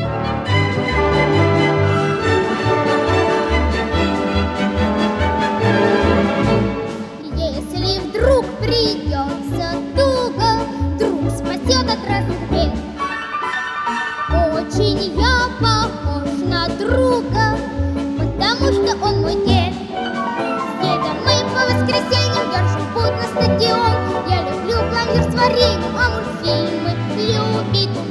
Если вдруг придется туго, друг спасет от разных бед. Очень я похож на друга, потому что он мой дед. С дедом мы по воскресеньям держим путь на стадион. Я люблю пломбир с вареньем, а мультфильмы любит